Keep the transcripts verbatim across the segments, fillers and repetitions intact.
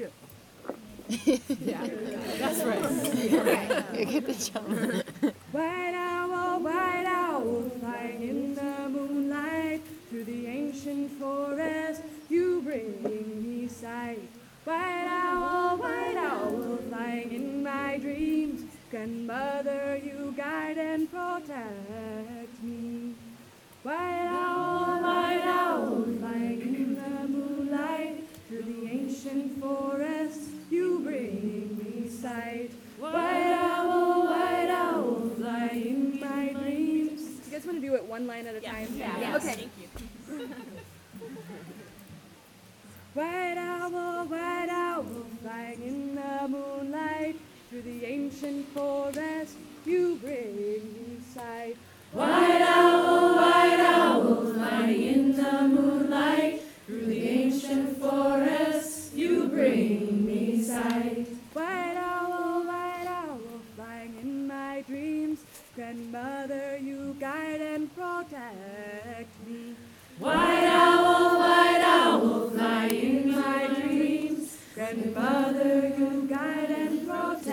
too. Yeah, that's right. You get the jump. White owl, white owl, flying in the moonlight, through the ancient forest, you bring me sight. White owl, white owl, flying in my dreams, grandmother, you guide and protect me. White owl, white owl, flying in the moonlight, through the ancient forest, you bring me sight. White owl, white owl, flying in my dreams. You guys want to do it one line at a time? Yeah. Yeah. Okay. Thank you. White owl, white owl, flying in the moonlight, through the ancient forest, you bring me sight. White owl, white owl, flying in the moonlight, through the ancient forest, you bring me sight. White owl, white owl, flying in my dreams, grandmother, you guide and protect me. White owl, white owl, flying in my dreams, grandmother, you guide and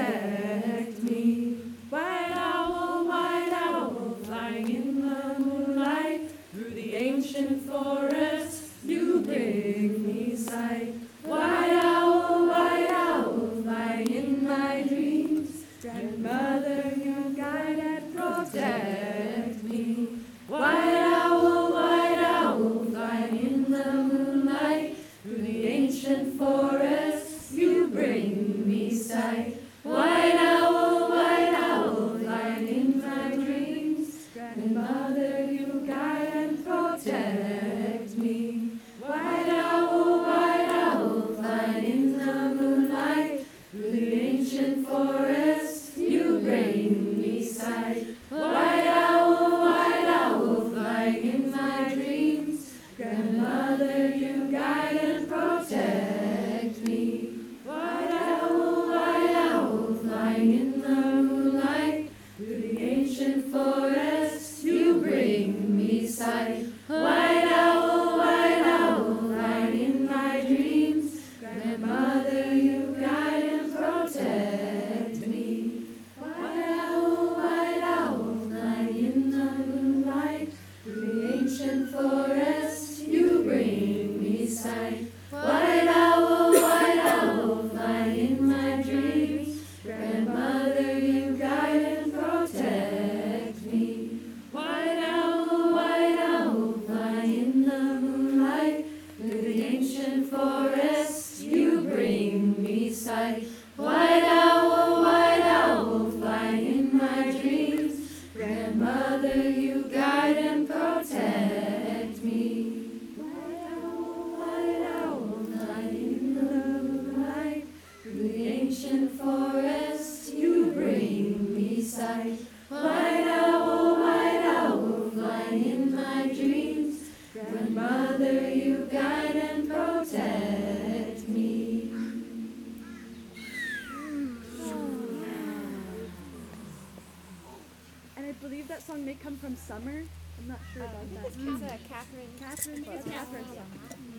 protect me. White owl, white owl, flying in the moonlight, through the ancient forest, you bring me sight. White owl, white owl, flying in my dreams, grandmother, you guide and protect me. White owl, white owl, flying in the moonlight, through the ancient forest, you bring me sight. White owl, white owl, flying in my dreams, grandmother, you guide and protect me. White owl, white owl, flying in the moonlight, through the ancient forest, you bring me sight. White owl, white owl, flying in my dreams, grandmother, you guide and protect me. White owl, white owl, flying in the moonlight, through the ancient forest, you bring me sight. White owl, white owl, flying in my dreams, grandmother, you guide and protect me. White owl, white owl, flying in the moonlight, through the ancient forest, you bring me sight. White owl, white owl, flying in my dreams, grandmother, you guide and protect me. White owl, white owl, flying in the moonlight, through the ancient forest, you bring me sight. White owl, white owl, flying in my dreams, grandmother, you guide and protect me. White owl, white owl, flying in the moonlight, through the ancient forest, you bring me sight. White owl, white owl, flying in my dreams, grandmother, you guide and protect me. And I believe that song may come from Summer. I'm not sure about that. It's a Catherine. Catherine, it's Catherine's song.